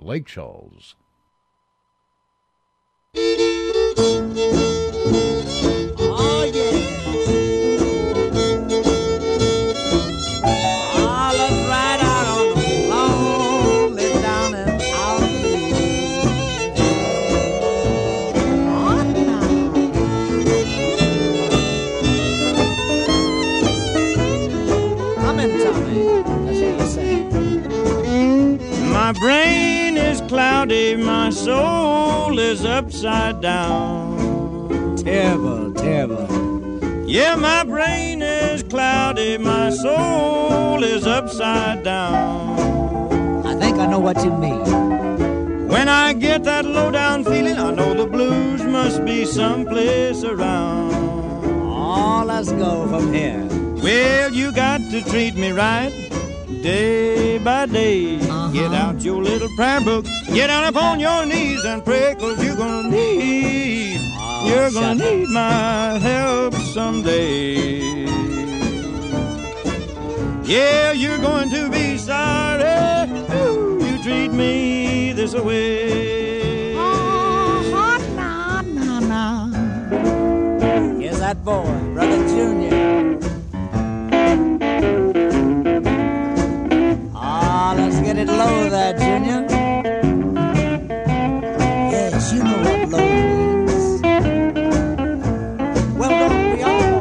Lake Charles. Oh, yeah. Oh, let's ride out on the lonely down and out. Oh, now. Come in, Tommy. Let's hear you sing. My brain is cloudy, my soul is upside down. Terrible, terrible. Yeah, my brain is cloudy, my soul is upside down. I think I know what you mean. When I get that low-down feeling, I know the blues must be someplace around. Oh, let's go from here. Well, you got to treat me right, day by day. Get out your little prayer book, get down upon your knees and pray, 'cause you're gonna need, you're gonna need my help someday. Yeah, you're going to be sorry you treat me this way. Oh, no. Here's that boy, Brother Junior. Let's get it low there, Junior. Yes, you know what low is. Well, don't we all?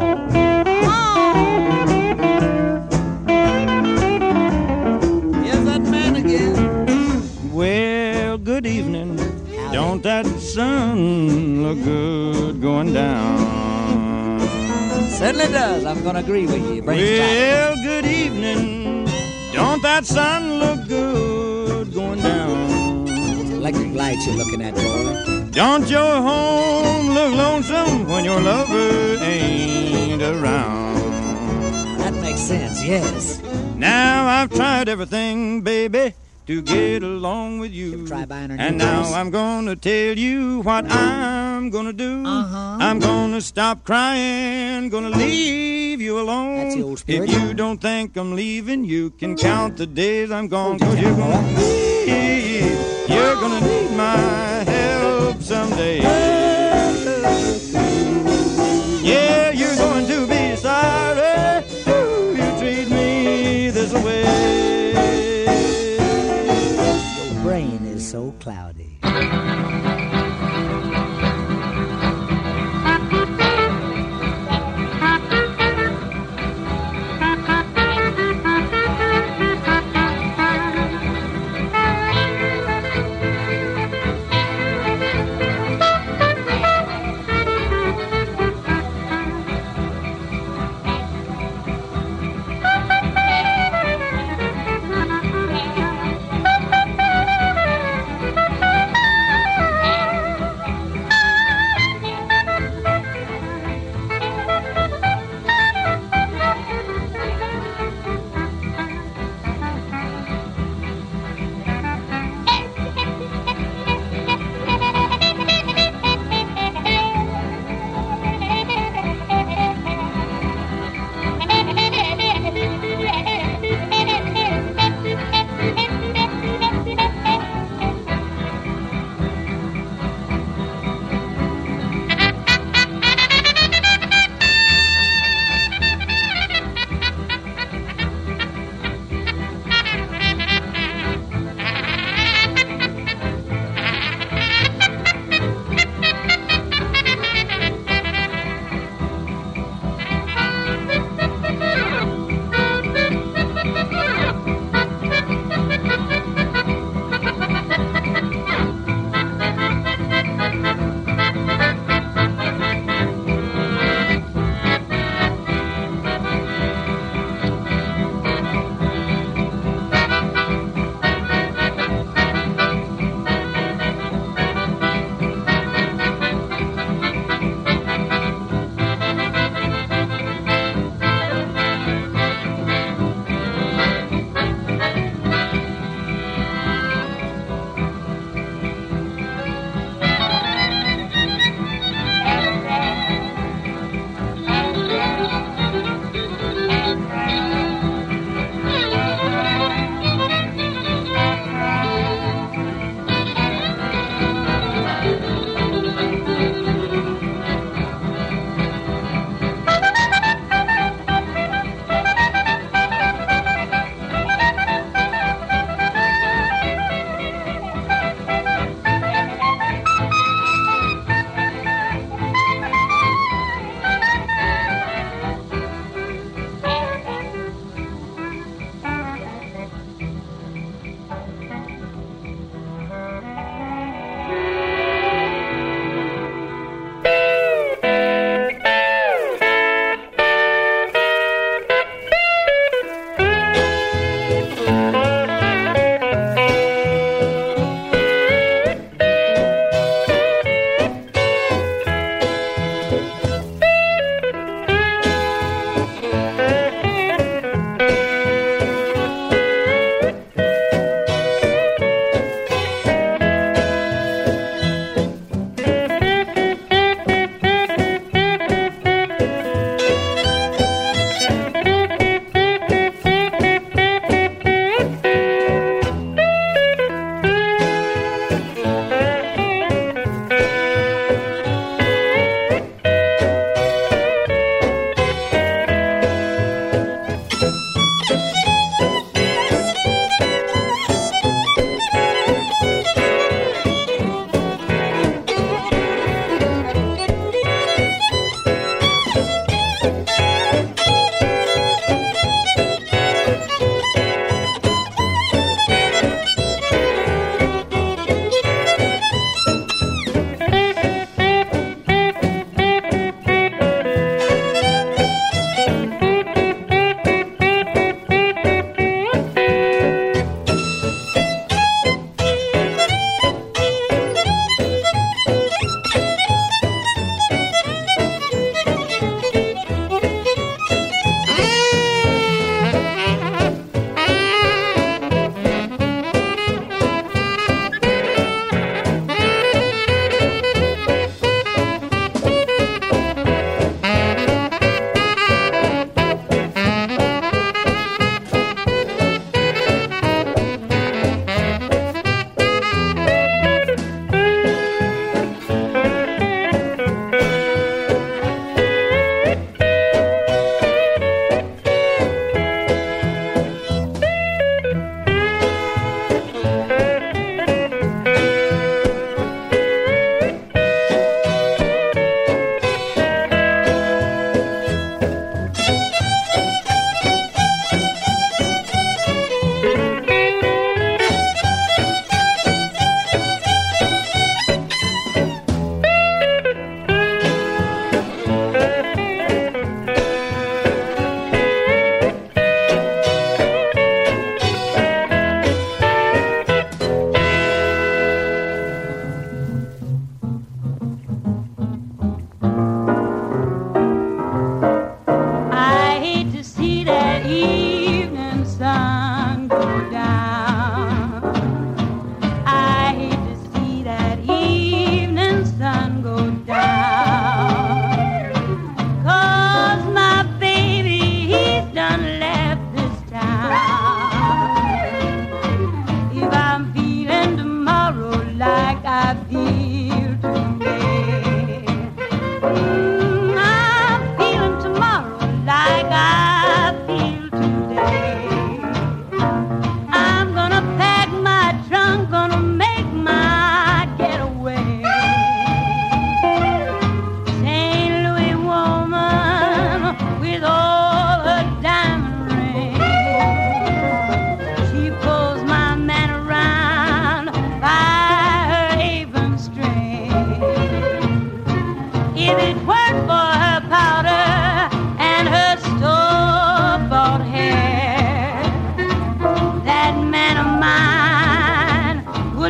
Here's that man again. Well, good evening. Howdy. Don't that sun look good going down? Certainly does. I'm going to agree with you. Well, good evening. Don't that sun look good going down? Electric lights you're looking at, boy. Don't your home look lonesome when your lover ain't around? That makes sense, yes. Now I've tried everything, baby, to get along with you. And now I'm gonna tell you what I'm gonna do. I'm gonna stop crying, gonna leave you alone. That's the old spirit. If you don't think I'm leaving, you can count the days I'm gone. 'Cause you're gonna need my help someday. Yeah, you're going to be sorry you treat me this way. Your brain is so cloudy.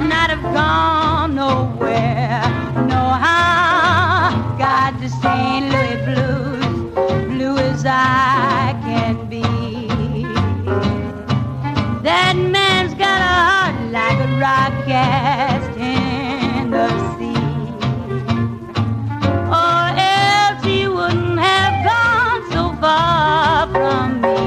would not have gone nowhere. No how, got the St. Louis blues, blue as I can be. That man's got a heart like a rock cast in the sea. Or else he wouldn't have gone so far from me.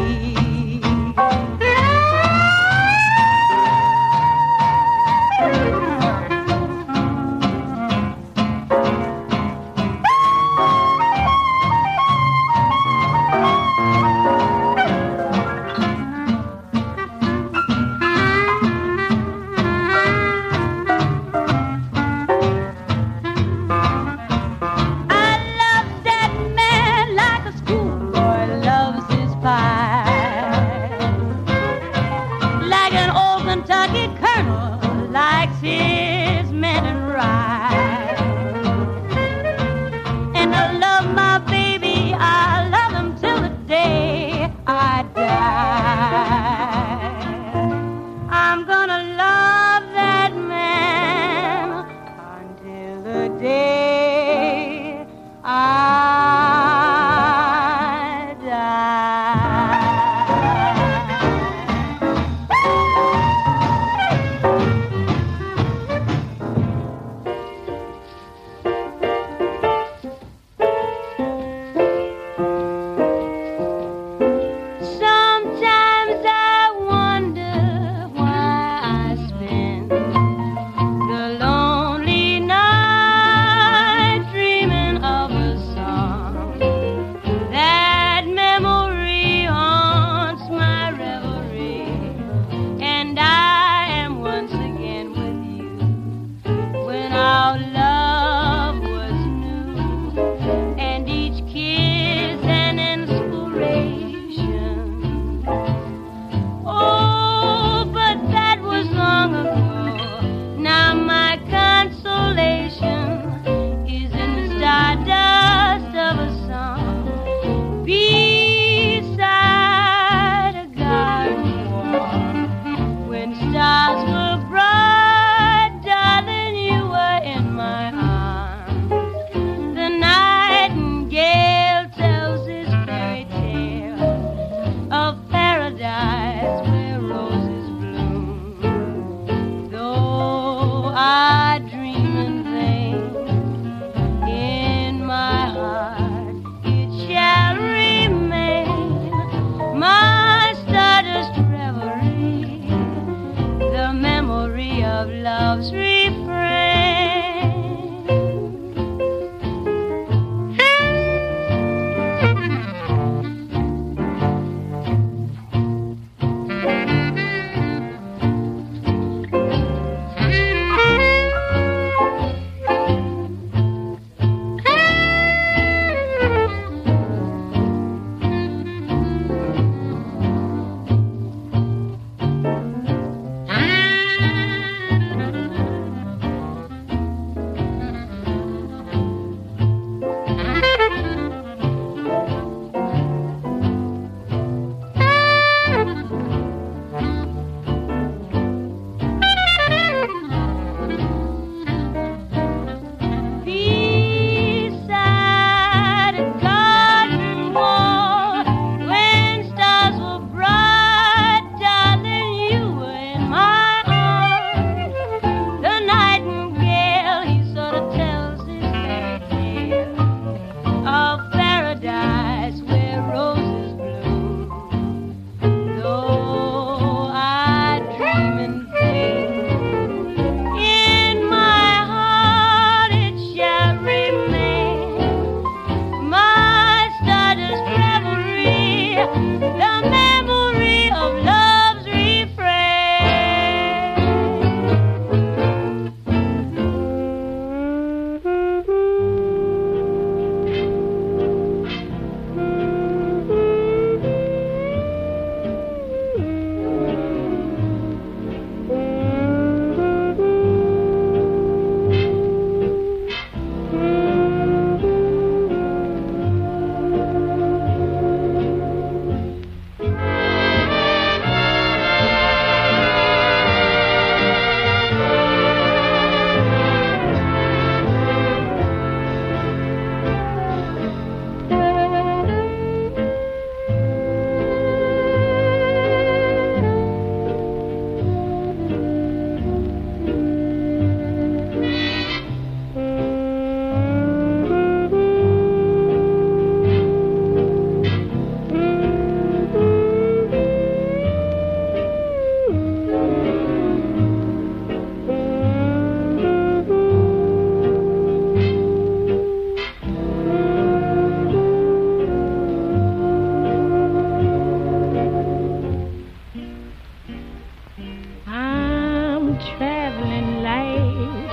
traveling light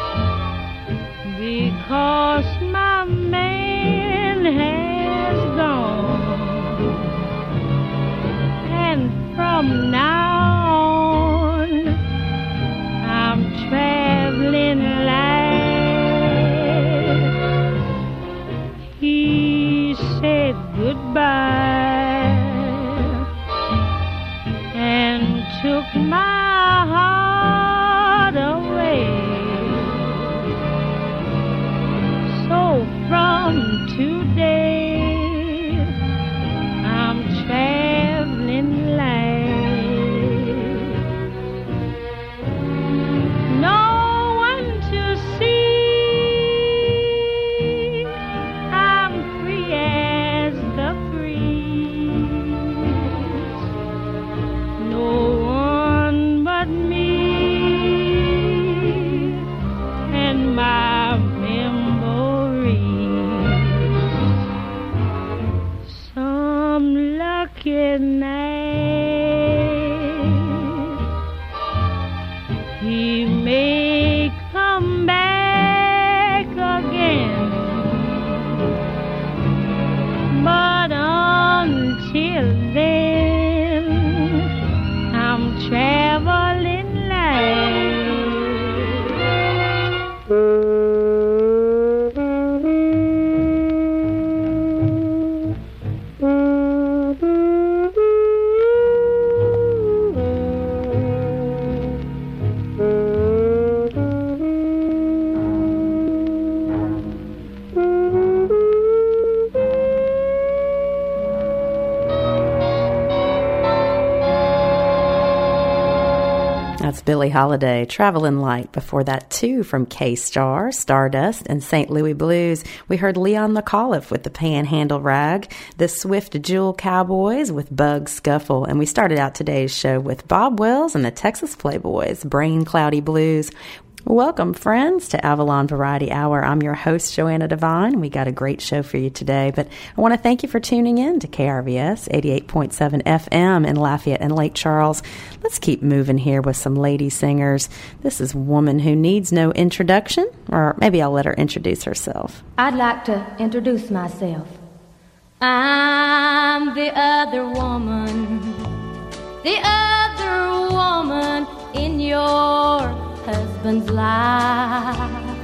because my man has gone, and from now on I'm traveling light. He said goodbye and took my heart away. So from today I'm traveling light. No one to see, I'm free as the breeze. No one but me and my memories. Some lucky night he may come back again, but until then I'm traveling light. That's Billie Holiday, Travelin' Light. Before that, too, from K-Star, Stardust, and St. Louis Blues. We heard Leon McAuliffe with the Panhandle Rag, the Swift Jewel Cowboys with Bug Scuffle, and we started out today's show with Bob Wells and the Texas Playboys, Brain Cloudy Blues. Welcome, friends, to Avalon Variety Hour. I'm your host, Joanna Devine. We got a great show for you today, but I want to thank you for tuning in to KRVS 88.7 FM in Lafayette and Lake Charles. Let's keep moving here with some lady singers. This is Woman Who Needs No Introduction, or maybe I'll let her introduce herself. I'd like to introduce myself. I'm the other woman in your husband's life.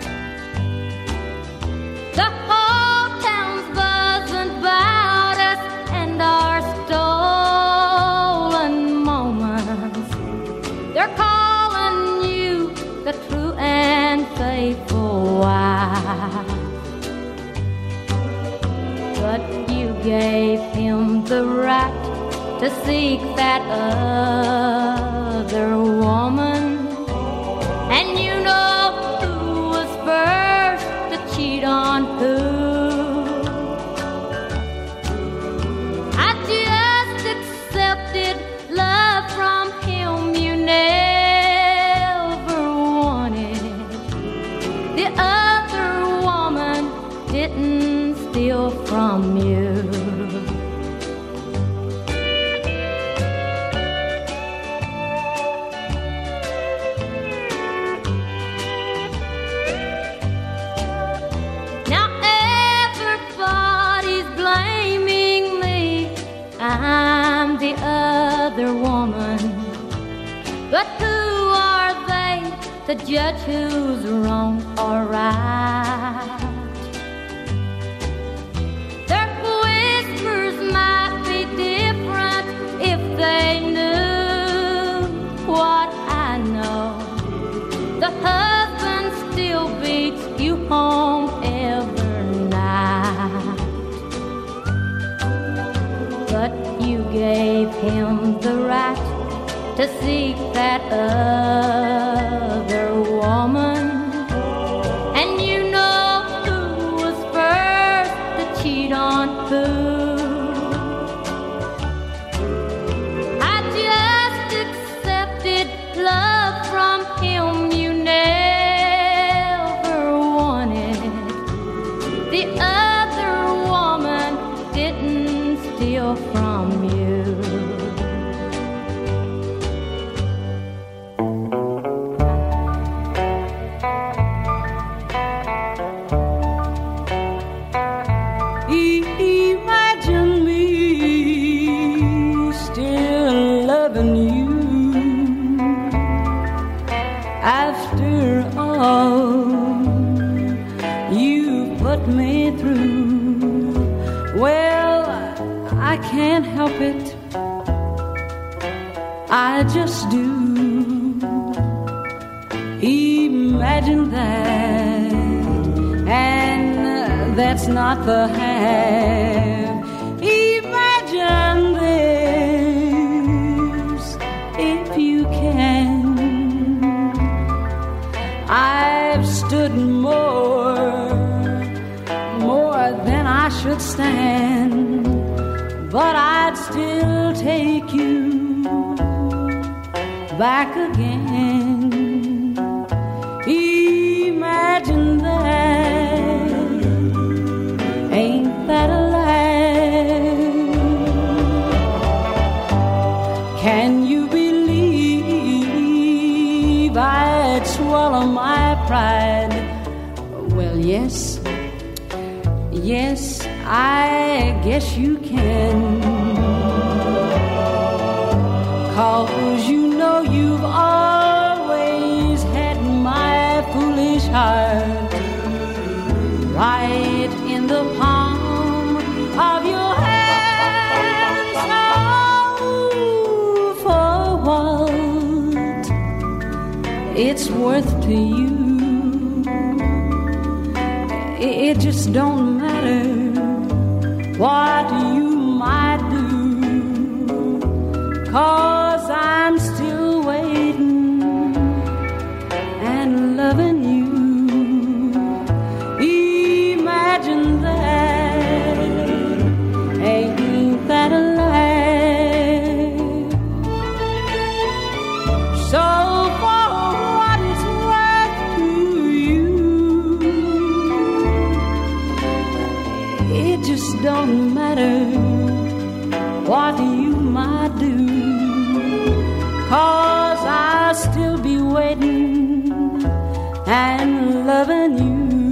The whole town's buzzing about us and our stolen moments. They're calling you the true and faithful wife. But you gave him the right to seek that other woman. And you know who was first to cheat on who. I just accepted love from him you never wanted. The other woman didn't steal from you. I'm the other woman, but who are they to judge who's wrong or right? Their whispers might be different if they knew what I know. The husband still beats you home every night. But you gave him the right to seek that other woman. And you know who was first to cheat on who. I just accepted love from him you never wanted. The other woman didn't steal from you. after all you put me through, well, I can't help it, I just do. Imagine that, and that's not the half. Imagine this, if you can. I've stood more than I should stand, but I'd still take you back again. Imagine that, ain't that a laugh? Can you believe I'd swallow my pride? Well, yes, I guess you can. 'Cause you know you've always had my foolish heart right in the palm of your hand. So for what it's worth to you, it just don't matter what you might do, 'cause I'm still waiting and loving you. Imagine that, ain't that a laugh? So for what it's worth to you, it just don't matter what you might do, 'cause I'll still be waiting and loving you.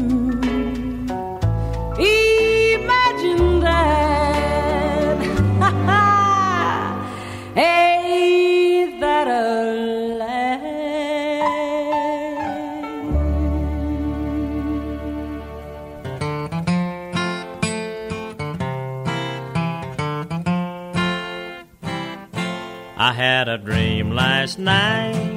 Imagine that, ain't that a laugh? I had a dream last night,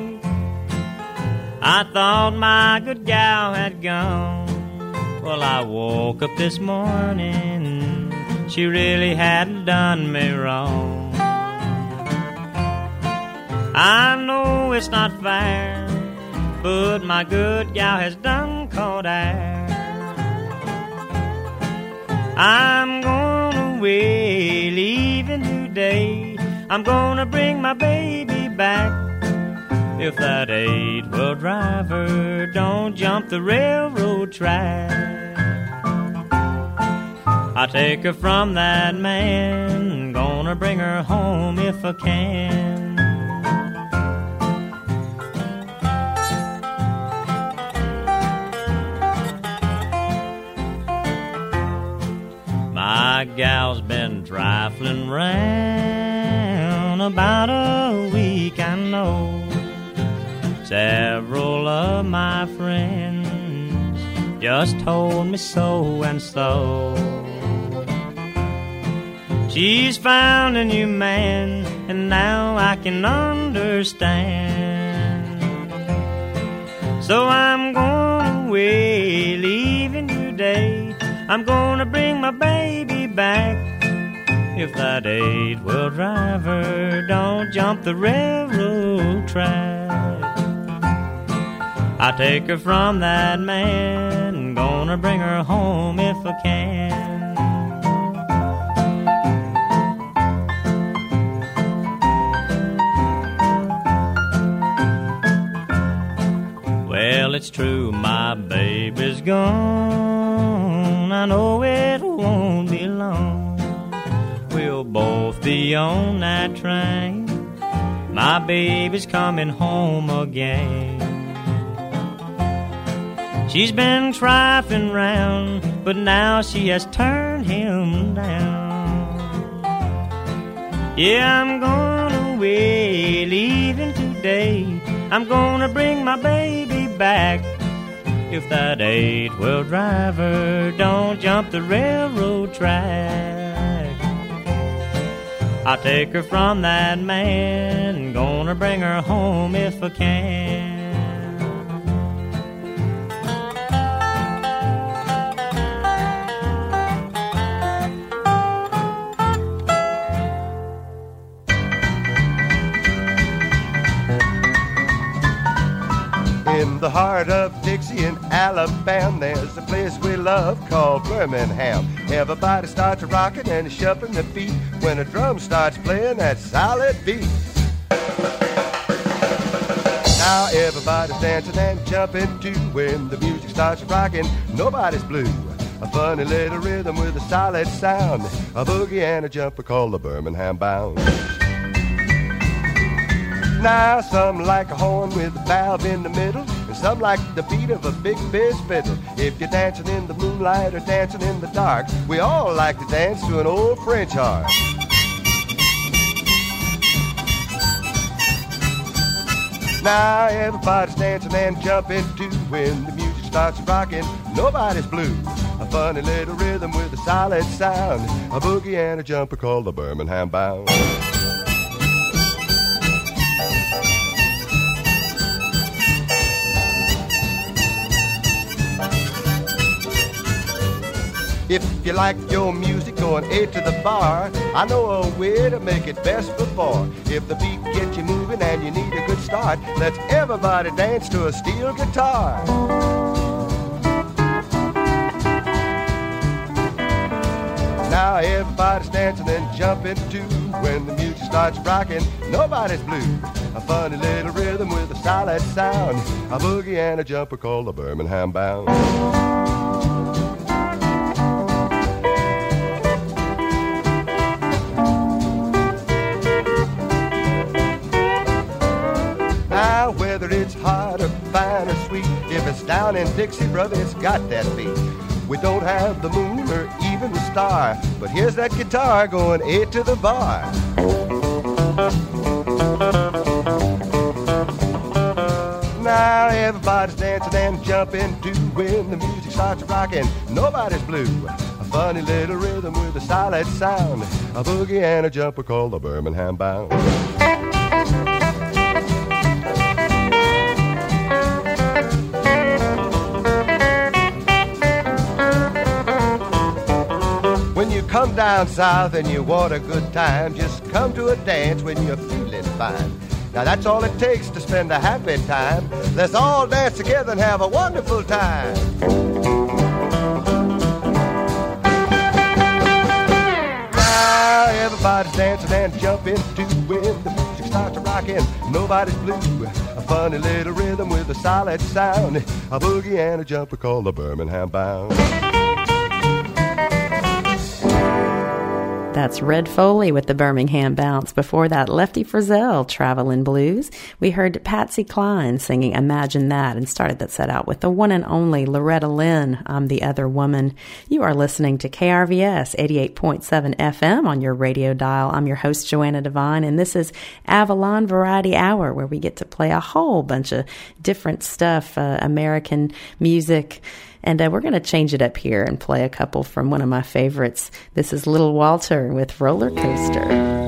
I thought my good gal had gone. Well, I woke up this morning, she really hadn't done me wrong. I know it's not fair, but my good gal has done caught air. I'm going away, leaving today. I'm gonna bring my baby back. If that 8-wheel driver don't jump the railroad track, I take her from that man, gonna bring her home if I can. My gal's been trifling round about a week, I know. Several of my friends just told me so and so. She's found a new man, and now I can understand. So I'm going away, leaving today. I'm gonna bring my baby back. If that 8-wheel driver don't jump the railroad track, I take her from that man, gonna bring her home if I can. Well, it's true, my baby's gone. I know it won't be long. We'll both be on that train. My baby's coming home again. She's been trifling round, but now she has turned him down. Yeah, I'm going away, leaving today. I'm gonna bring my baby back. If that eight-wheel driver don't jump the railroad track, I'll take her from that man, gonna bring her home if I can. In the heart of Dixie in Alabama, there's a place we love called Birmingham. Everybody starts rocking and shuffling their feet when a drum starts playing that solid beat. Now everybody's dancing and jumping too when the music starts rocking. Nobody's blue. A funny little rhythm with a solid sound, a boogie and a jumper called the Birmingham Bounce. Now some like a horn with a valve in the middle, and some like the beat of a big bass fiddle. If you're dancing in the moonlight or dancing in the dark, we all like to dance to an old French horn. Now everybody's dancing and jumping too when the music starts rocking. Nobody's blue. A funny little rhythm with a solid sound, a boogie and a jumper called the Birmingham Bounce. If you like your music going A to the bar, I know a way to make it best for four. If the beat gets you moving and you need a good start, let's everybody dance to a steel guitar. Now everybody's dancing and jumping too when the music starts rocking. Nobody's blue. A funny little rhythm with a solid sound, a boogie and a jumper called the Birmingham Bounce. Whether it's hard or fine or sweet, if it's down in Dixie, brother, it's got that beat. We don't have the moon or even the star, but here's that guitar going A to the bar. Now everybody's dancing and jumping too when the music starts rocking. Nobody's blue. A funny little rhythm with a solid sound, a boogie and a jumper called the Birmingham Bounce. When you come down south and you want a good time, just come to a dance when you're feeling fine. Now that's all it takes to spend a happy time. Let's all dance together and have a wonderful time. Now everybody's dancing and jumping too when the music starts rocking. Nobody's blue. A funny little rhythm with a solid sound, a boogie and a jumper called the Birmingham Bounce. That's Red Foley with the Birmingham Bounce. Before that, Lefty Frizzell, Travelin' Blues. We heard Patsy Cline singing Imagine That and started that set out with the one and only Loretta Lynn, I'm the Other Woman. You are listening to KRVS 88.7 FM on your radio dial. I'm your host, Joanna Devine, and this is Avalon Variety Hour, where we get to play a whole bunch of different stuff, American music. And we're going to change it up here and play a couple from one of my favorites. This is Little Walter with Roller Coaster.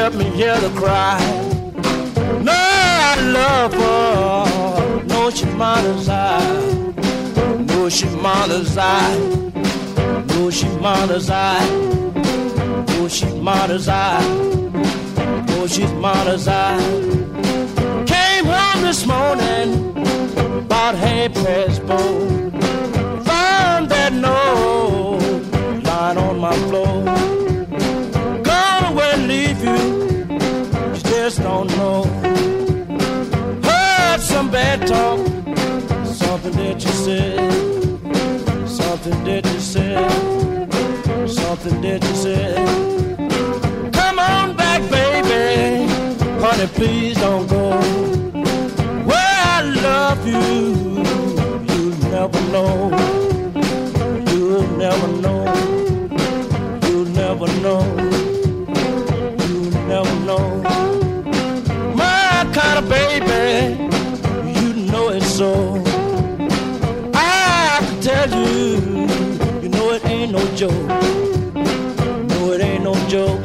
help me hear the cry. No, I love her. No, she's mother's eye. No, she's mother's eye. No, she's mother's eye. No, she's mother's eye. No, she's mother's eye. Came home this morning about 4:30. Found that note lying on my floor. Gone away and leave you. You just don't know. Heard some bad talk. Something that you said. Something that you said. Something that you said. Come on back, baby. Honey, please don't go. Where I love you, you'll never know. You'll never know. You'll never know. You'll never know. My kind of baby, you know it's so. I can tell you, you know it ain't no joke. No, it ain't no joke.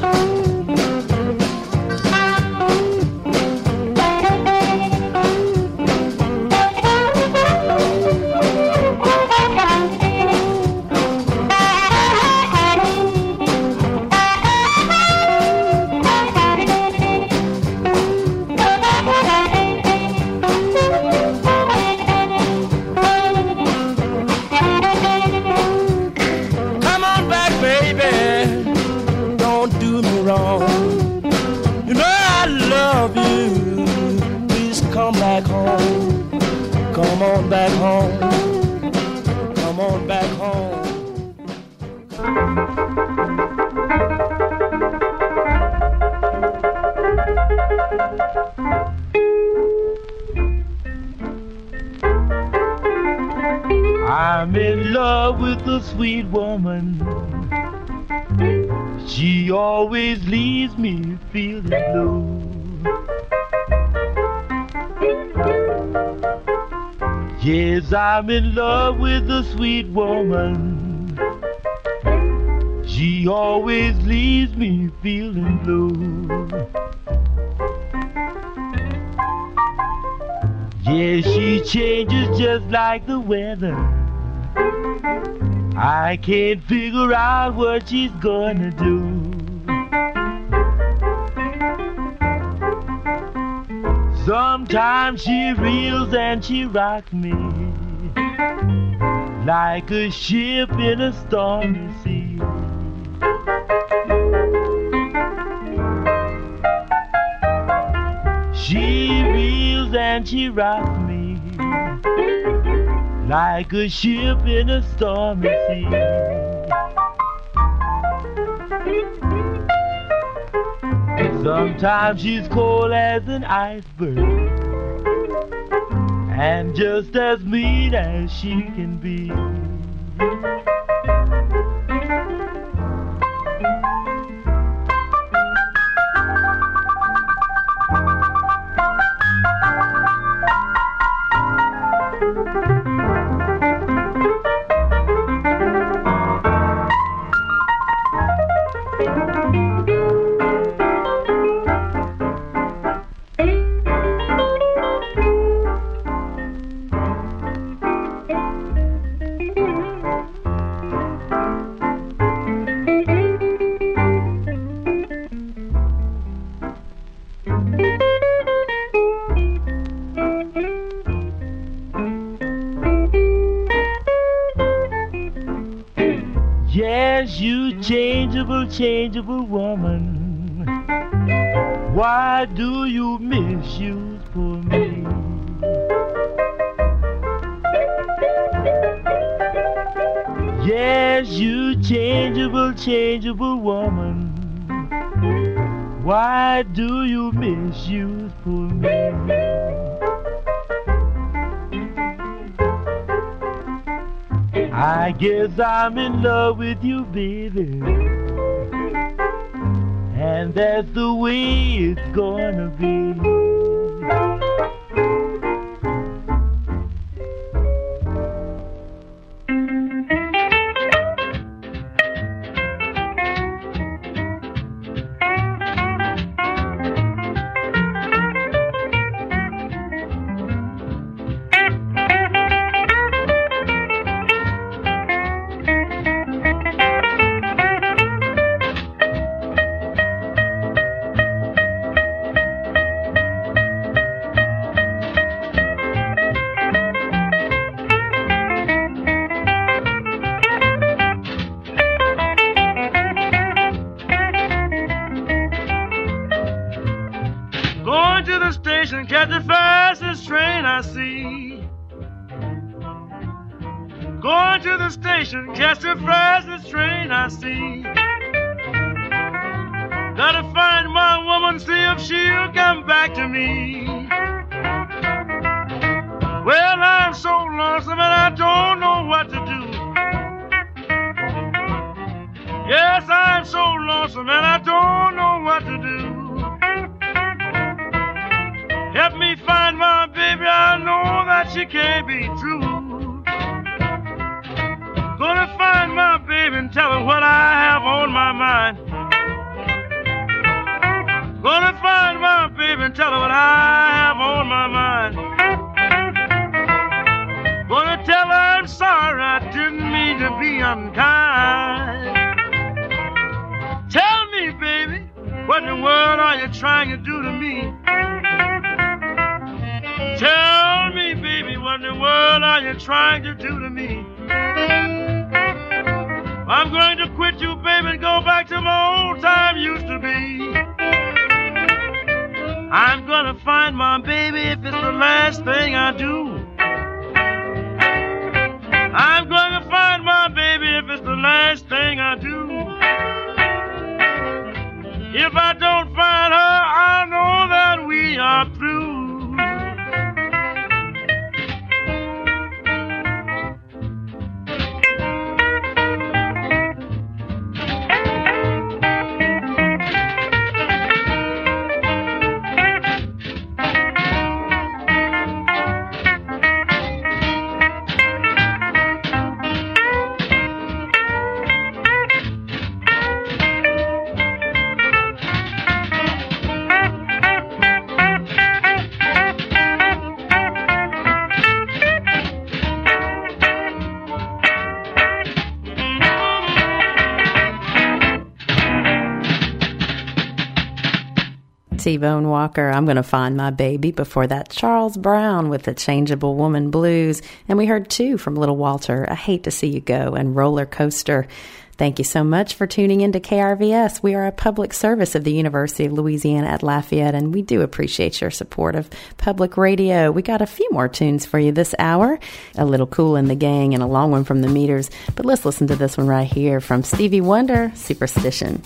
Come on back home. Come on back home. I'm in love with a sweet woman. She always leaves me feeling blue. Yes, I'm in love with a sweet woman. She always leaves me feeling blue. Yes, she changes just like the weather. I can't figure out what she's gonna do. Sometimes she reels and she rocks me like a ship in a stormy sea. She reels and she rocks me like a ship in a stormy sea. Sometimes she's cold as an iceberg and just as mean as she can be. Changeable woman, why do you misuse for me? Yes, you changeable woman, why do you misuse for me? I guess I'm in love with you, baby, and that's the way it's gonna be. Going to the station, catch the fastest train I see. Going to the station, catch the fastest train I see. Gotta find my woman, see if she'll come back to me. Well, I'm so lonesome and I don't know what to do. Yes, I'm so lonesome and I don't know what to do. Help me find my baby, I know that she can't be true. Gonna find my baby and tell her what I have on my mind. Gonna find my baby and tell her what I have on my mind. Gonna tell her I'm sorry, I didn't mean to be unkind. Tell me, baby, what in the world are you trying to do to me? Tell me, baby, what in the world are you trying to do to me? I'm going to quit you, baby, and go back to my old time used to be. I'm gonna find my baby if it's the last thing I do. I'm gonna find my baby if it's the last thing I do. If I don't find her, I know that we are through. T-Bone Walker, I'm Gonna Find My Baby. Before that, Charles Brown with the Changeable Woman Blues. And we heard two from Little Walter, I Hate to See You Go, and Roller Coaster. Thank you so much for tuning in to KRVS. We are a public service of the University of Louisiana at Lafayette, and we do appreciate your support of public radio. We got a few more tunes for you this hour, a little Kool and the Gang and a long one from the Meters. But let's listen to this one right here from Stevie Wonder, Superstition.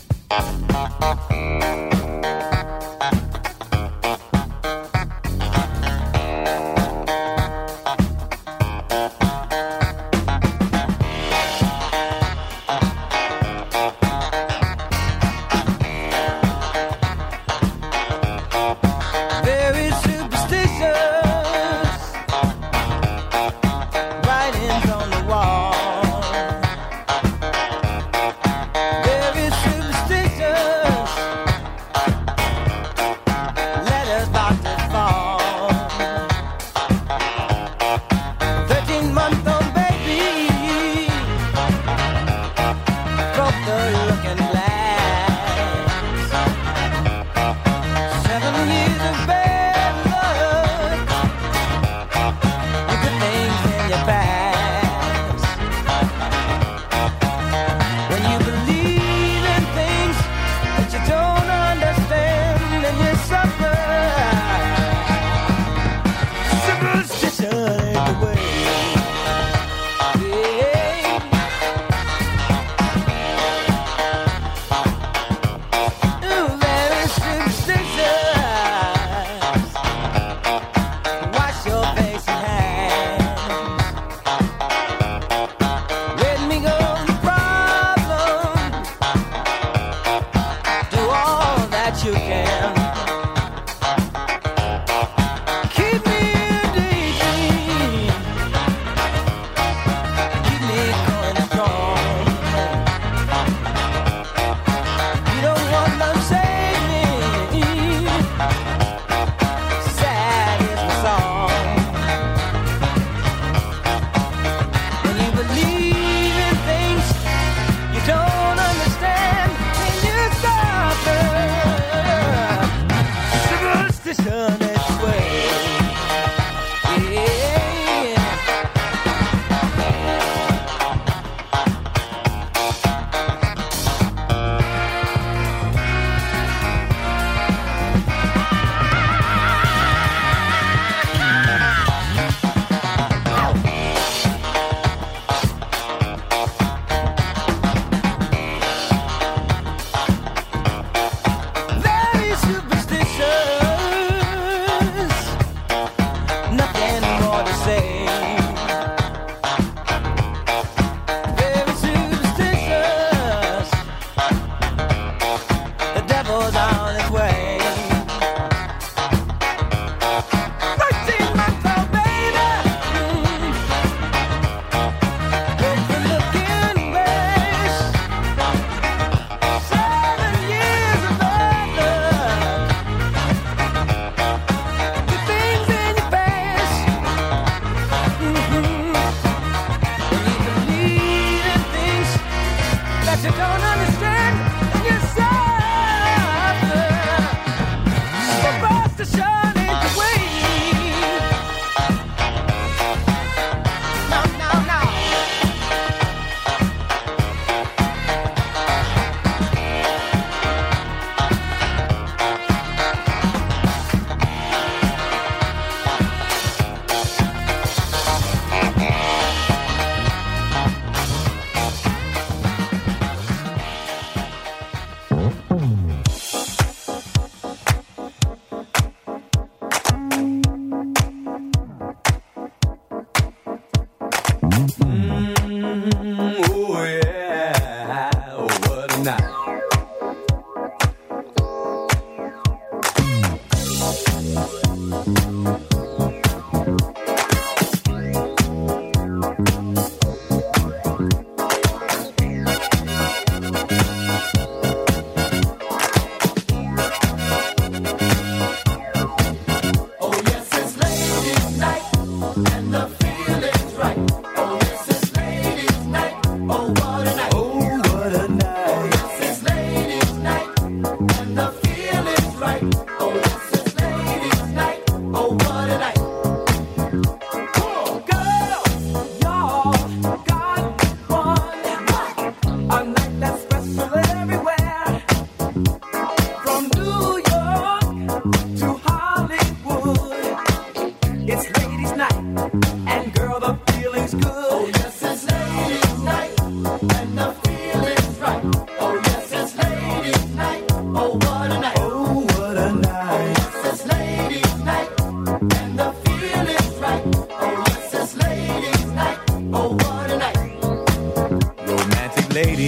night. Yes, it's ladies' night, and the feeling's right. Oh, yes, it's ladies' night. Oh, what a night. Romantic lady,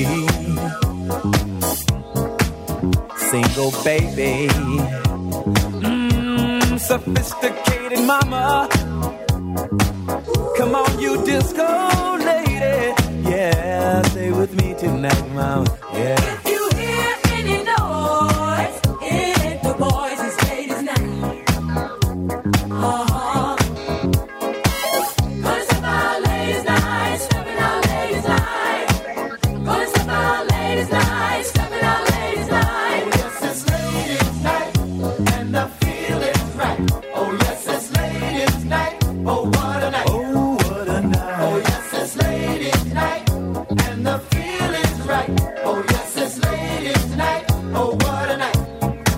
single baby, sophisticated mama. Come on, you disco lady, yeah, stay with me tonight, mama, yeah. If you hear any noise, it's the boys and ladies' night. Gonna step out ladies' night, stepping out ladies' night. Gonna step out ladies' night, stepping out ladies' night. Oh, yes, it's ladies' night, and the feeling's right. Oh, yes, it's ladies' night. Oh, what a night. Oh, what a night. Oh, yes, it's ladies' night, and the feeling's right. Oh, yes, it's ladies' night. Oh, what a night.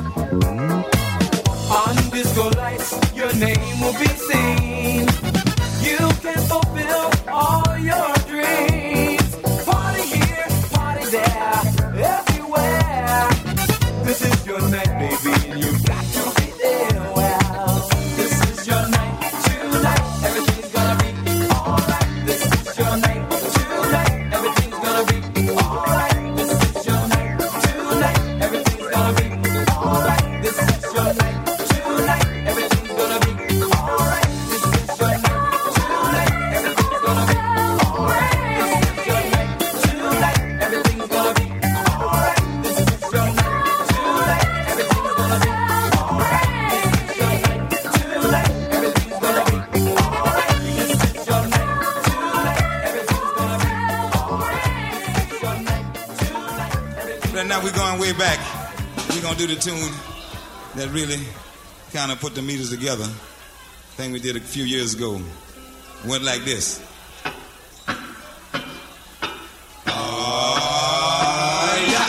On disco lights, your name will be seen. You can fulfill all your dreams. Party here, party there, everywhere. This is your night, baby, and you've got to be there. Well, this is your night tonight. Everything's gonna be alright. This is your night tonight. Everything's gonna be alright. This is your night tonight. Everything's gonna be alright. This is your night tonight. Everything's gonna be alright. This is your night tonight. Everything's gonna be alright. This is your night tonight. Everything's gonna be alright. This is your night tonight. Everything's gonna be alright. This is your night tonight. Everything's gonna be alright. This is your night tonight. Everything's gonna be alright. This is your night tonight. Right now we're going way back. We're going to do the tune that really kind of put the meters together. Thing we did a few years ago. Went like this. Oh, yeah.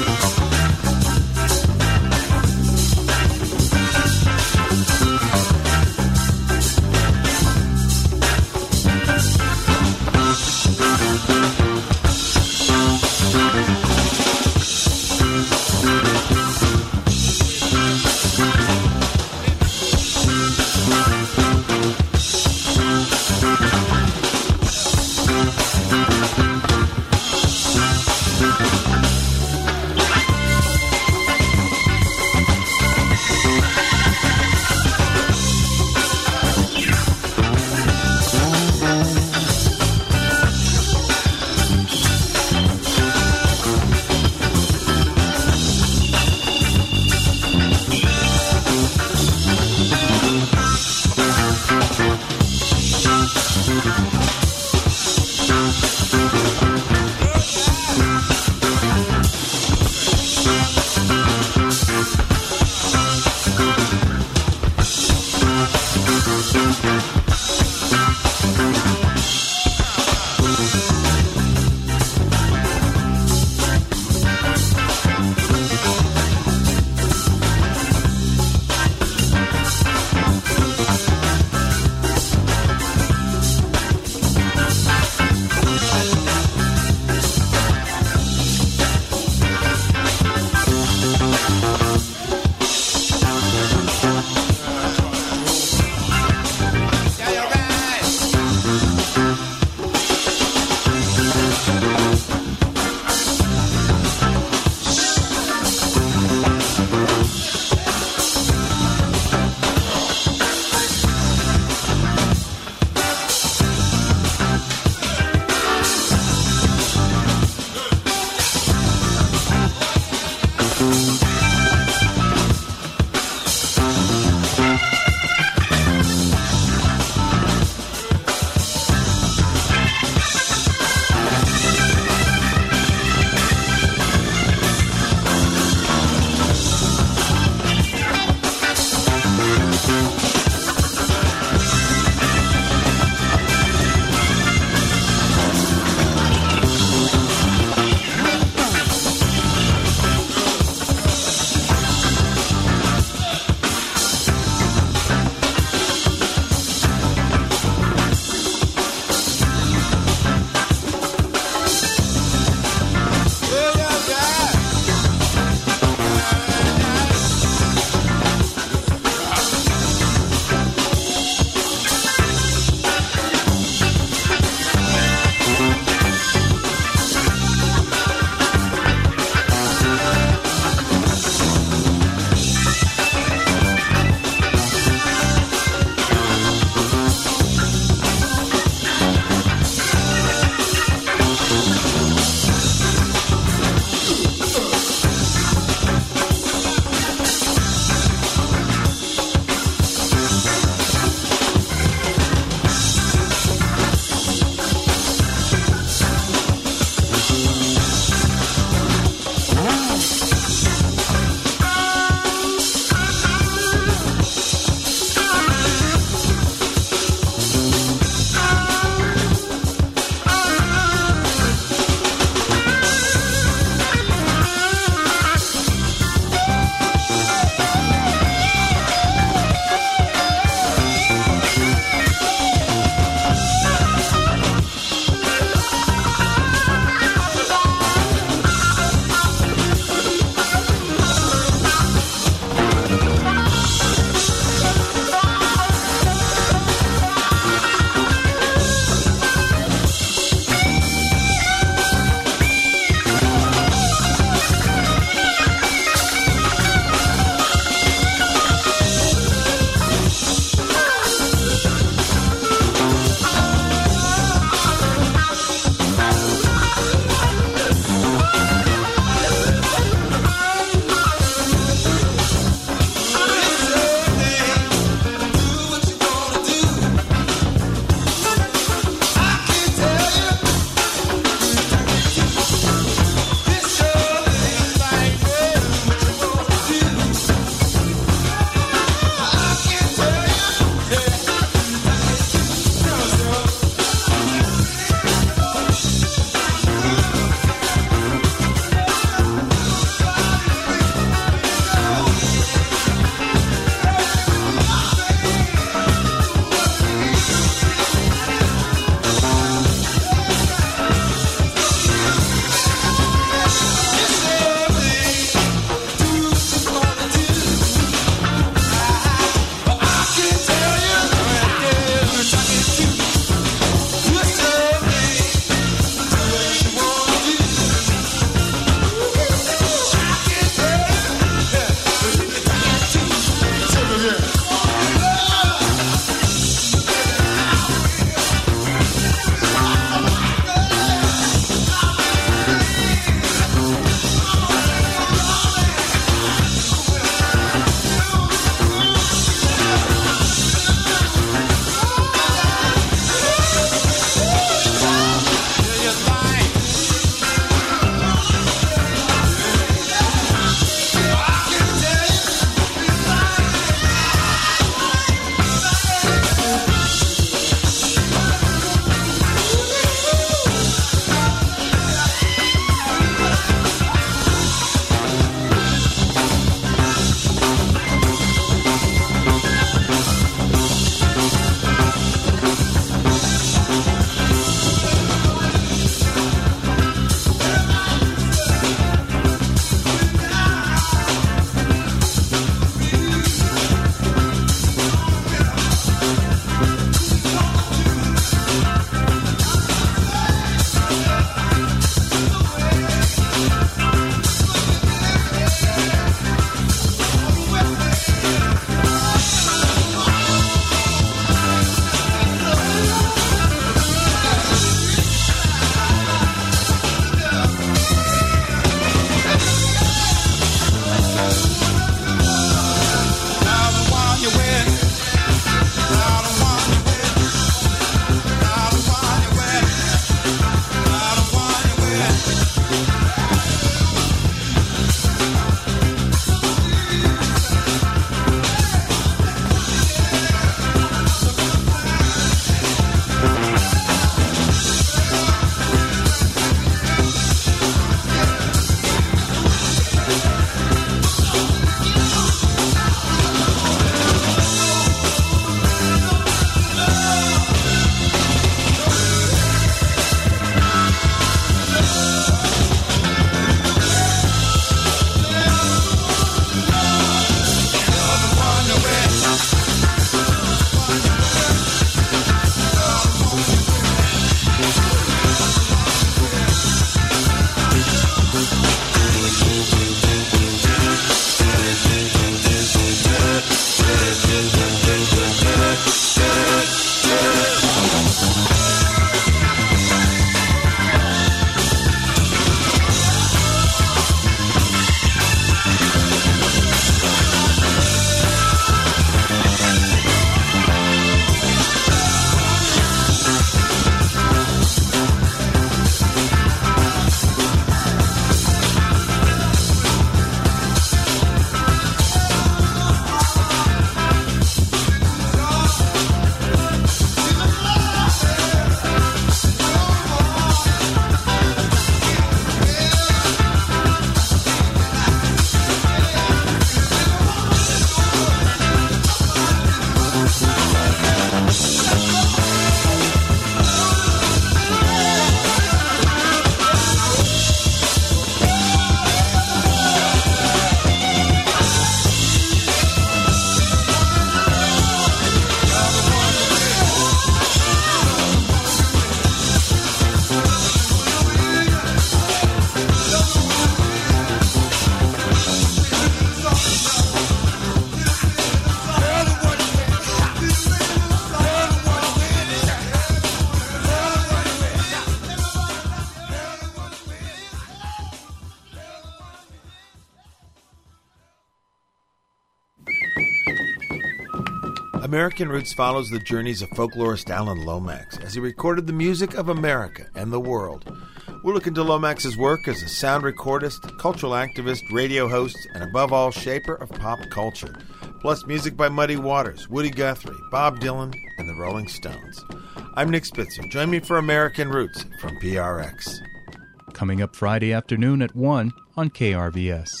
American Roots follows the journeys of folklorist Alan Lomax as he recorded the music of America and the world. We'll look into Lomax's work as a sound recordist, cultural activist, radio host, and above all, shaper of pop culture. Plus music by Muddy Waters, Woody Guthrie, Bob Dylan, and the Rolling Stones. I'm Nick Spitzer. Join me for American Roots from PRX. Coming up Friday afternoon at 1 on KRVS.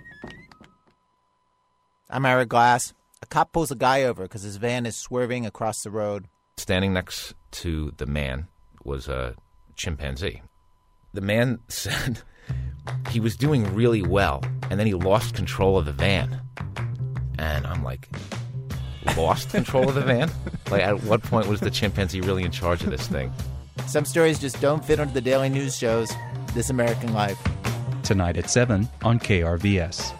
I'm Eric Glass. A cop pulls a guy over because his van is swerving across the road. Standing next to the man was a chimpanzee. The man said he was doing really well, and then he lost control of the van. And I'm like, lost control of the van? Like, at what point was the chimpanzee really in charge of this thing? Some stories just don't fit into the daily news shows. This American Life. Tonight at 7 on KRVS.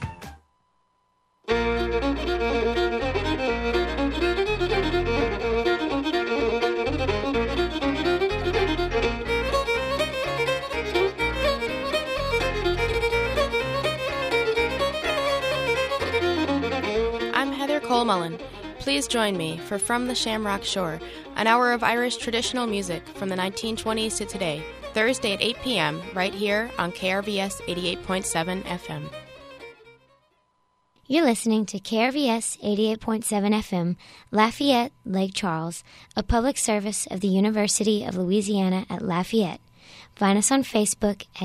Mullen. Please join me for From the Shamrock Shore, an hour of Irish traditional music from the 1920s to today, Thursday at 8 p.m., right here on KRVS 88.7 FM. You're listening to KRVS 88.7 FM, Lafayette, Lake Charles, a public service of the University of Louisiana at Lafayette. Find us on Facebook at